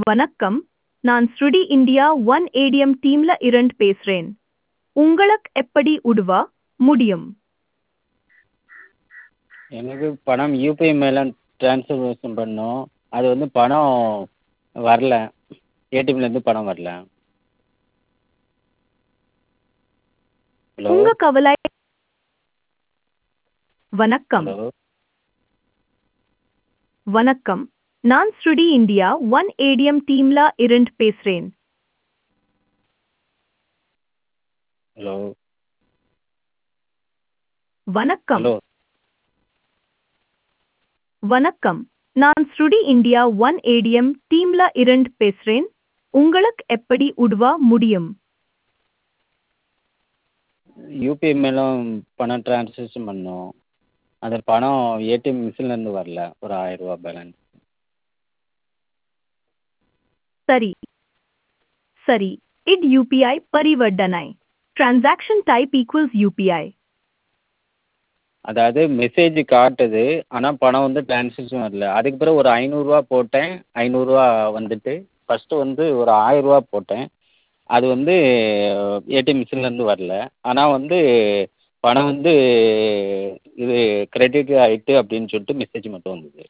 வணக்கம். நான் ஸ்ருடி India one ATM டீம்ல இருந்து பேசுறேன். உங்களுக்கு எப்படி உதவ முடியும்? எனக்கு பணம் யூபிஐ மேலே ட்ரான்ஸ்ஃபர்மேஷன் பண்ணோம். அது வந்து பணம் வரல. ஏடிஎம்லேருந்து பணம் வரல. ஹலோ உங்க கவலை. வணக்கம். ஹலோ வணக்கம். நான் ஸ்ருடி இந்தியா ஒன் ஏடிஎம் டீம்ல இருந்து பேசுறேன். ஹலோ வணக்கம். ஹலோ வணக்கம். நான் ஸ்ருடி இந்தியா ஒன் ஏடிஎம் டீம்ல இருந்து பேசுறேன். உங்களுக்கு எப்படி உதவ முடியும்? யூபிஐ மேலும் பணம் ட்ரான்ஸ்ஃபர்ஷன் பண்ணோம். அந்த பணம் ஏடிஎம் மிஷின்லேருந்து வரல. ஒரு 1000 ரூபா பேலன்ஸ். சரி. சரி. இது யூபிஐ பரிவர்த்தனை. Transaction type equals UPI. அதாவது மெசேஜ் காட்டுது, ஆனால் பணம் வந்து ட்ரான்ஸ்ஃபர்ஷன் வரல. அதுக்கு பிறகு ஒரு 500 ரூபா போட்டேன். 500 ரூபா வந்துட்டு ஃபஸ்ட்டு வந்து ஒரு 1000 ரூபா போட்டேன். அது வந்து ஏடிஎம் மிஷின்லேருந்து வரல. ஆனால் வந்து பணம் வந்து இது கிரெடிட் ஆகிட்டு அப்படின்னு சொல்லிட்டு மெசேஜ் மட்டும் வந்தது.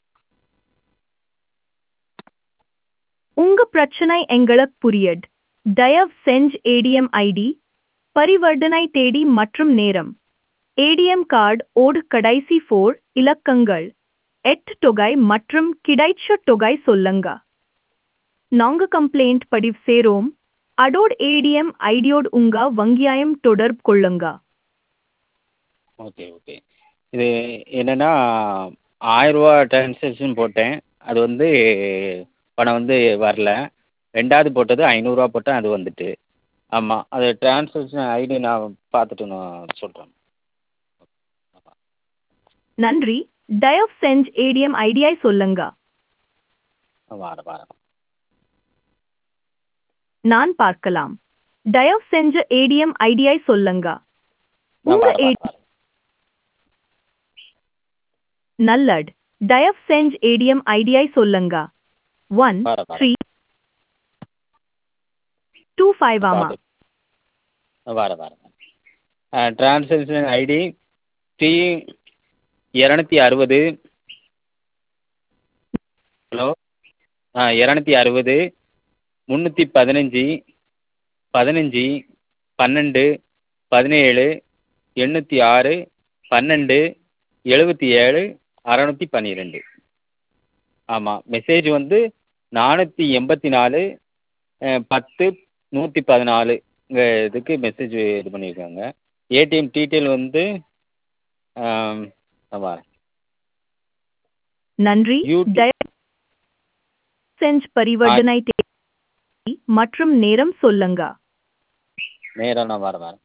உங்க பிரச்சனை எங்களுக்கு புரியுது. தயவு செஞ்சு ஏடிஎம் ஐடி, பரிவர்த்தனை தேதி மற்றும் நேரம், ஏடிஎம் கார்டு ஓடு கடைசி 4 இலக்கங்கள், 8 தொகை மற்றும் கிடைச்ச தொகை சொல்லுங்க. நாங்க கம்ப்ளைண்ட் பதிவு செய்றோம். அதோட ஏடிஎம் ஐடியோடு உங்க வங்கியாயம் தொடர்பு கொள்ளுங்க. Okay okay. இது என்னென்னா 1000 ரூபா ட்ரான்சாக்ஷன் போட்டேன். அது வந்து பணம் வந்து வரல. 2வது போட்டது 500 ரூபா போட்டேன். அது வந்துட்டு. ஆமாம், அது ட்ரான்சாக்ஷன் ஐடி நான் பார்த்துட்டு நான் சொல்கிறேன். நன்றி. தயவு செஞ்சு ஏடிஎம் ஐடியை சொல்லுங்க. வாரேன் வாரேன். நான் பார்க்கலாம். தயவு செஞ்சு ஏடிஎம் ஐடியை சொல்லுங்க. நான் உங்க வாரேன் வாரேன் வாரேன். நல்லது. தயவு செஞ்சு ஏடிஎம் ஐடியை சொல்லுங்க. வாரேன் வாரேன். 1325 ஆமா. வாரேன் வாரேன். Transaction ID D 260. ஹலோ 260 315 15 12 17 806 12 77 612. ஆமாம், மெசேஜ் வந்து 484 10 114 இதுக்கு மெசேஜ் இது பண்ணியிருக்காங்க. ஏடிஎம் டீட்டெயில் வந்து வரேன். நன்றி. தயவு செஞ்சு பரிவர்த்தனை தேதி மற்றும் நேரம் சொல்லுங்க. நேரம் நான் வரேன்.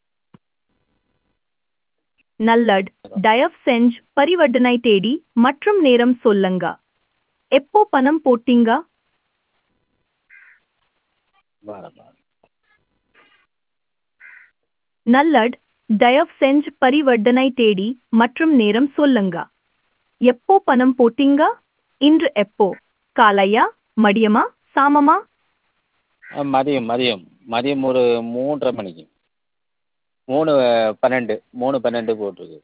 நல்லது. தயவு செஞ்சு பரிவர்த்தனை தேதி மற்றும் நேரம் சொல்லுங்க. எப்போ பணம் போட்டீங்க? வரேன். நல்லது. தயவு செஞ்சு பரிவர்த்தனை தேதி மற்றும் நேரம் சொல்லுங்க. எப்போ பணம் போட்டீங்க? இன்று எப்போ? காலையா, மதியமா, சாமமா? மதியம் மதியம் மதியம் ஒரு 3:30 மணிக்கு. 3:12 போட்டிருக்கு.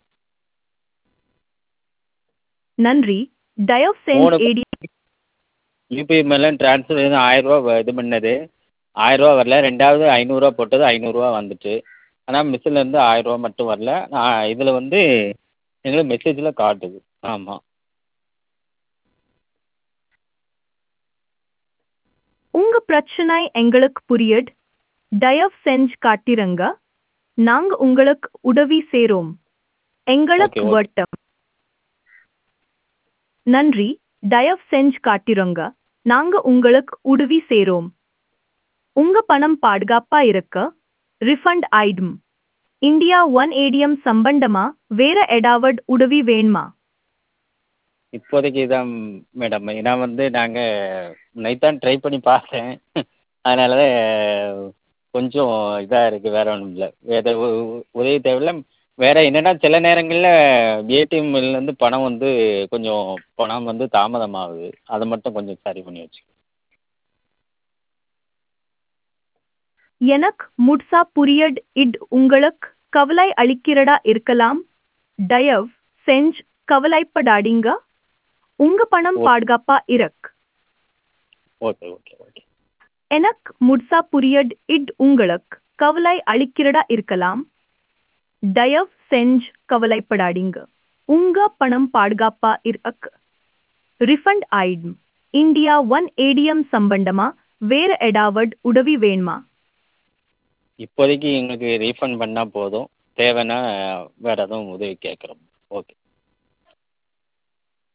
நன்றி. தயவு செஞ்சு ஏடி யூபிஐ மேலே ட்ரான்ஸ்ஃபர் 1000 ரூபா இது பண்ணது 1000 ரூபா வரல. 2வது 500 ரூபா போட்டது 500 ரூபா வந்துட்டு. ஆனால் மிஷின்லேருந்து 1000 ரூபா மட்டும் வரல. இதில் வந்து எங்களுக்கு மெசேஜில் காட்டுது. ஆமாம். உங்க பிரச்சனை எங்களுக்கு புரியுது. தயவு செஞ்சு காட்டிருங்க. நாங்க உங்களுக்கு உதவி செய்றோம். எங்களுக்கு ஓகே. வட்டம். நன்றி. தயவு செஞ்சு காட்டிருங்க. நாங்க உங்களுக்கு உதவி செய்றோம். உங்க பணம் பாதுகாப்பா இருக்க ரிஃபண்ட் ஆயிடும். இந்தியா ஒன் ஏடிஎம் சம்பந்தமா வேற ஏதாவது உதவி வேணுமா? இப்போதைக்கு இதான் மேடம். ஏன்னா வந்து நாங்கள் நைட் ட்ரை பண்ணி பார்த்தேன். அதனால தான் கொஞ்சம் இதாக இருக்குது. வேறு ஒன்றும் இல்லை. வேறு உதவி தேவையில்ல. வேறு என்னென்னா சில நேரங்களில் ஏடிஎம்லேருந்து பணம் வந்து கொஞ்சம் பணம் வந்து தாமதமாகுது. அதை மட்டும் கொஞ்சம் சரி பண்ணி வச்சுக்கோங்க. எனக்கு முட்சா புரியட் இட் உங்களுக்கு கவலை அளிக்கிறதா இருக்கலாம். தயவு செஞ்சு கவலைப்படாதீங்க. உங்க பணம் ஓ பாதுகாப்பா இருக்கு. ஓகே ஓகே ஓகே எனக்கு முட்சா புரியட் இட் உங்களுக்கு கவலை அளிக்கிறதா இருக்கலாம். தயவு செஞ்சு கவலைப்படாதீங்க. உங்க பணம் பாதுகாப்பா இருக்கு. ரிஃபண்ட் ஆயிடும். இந்தியா ஒன் ஏடிஎம் சம்பந்தமா வேற ஏதாவது உதவி வேணுமா? இப்போதைக்கு எங்களுக்கு ரீஃபண்ட் பண்ணால் போதும். தேவைன்னா வேறு எதுவும் உதவி கேட்குறோம். ஓகே.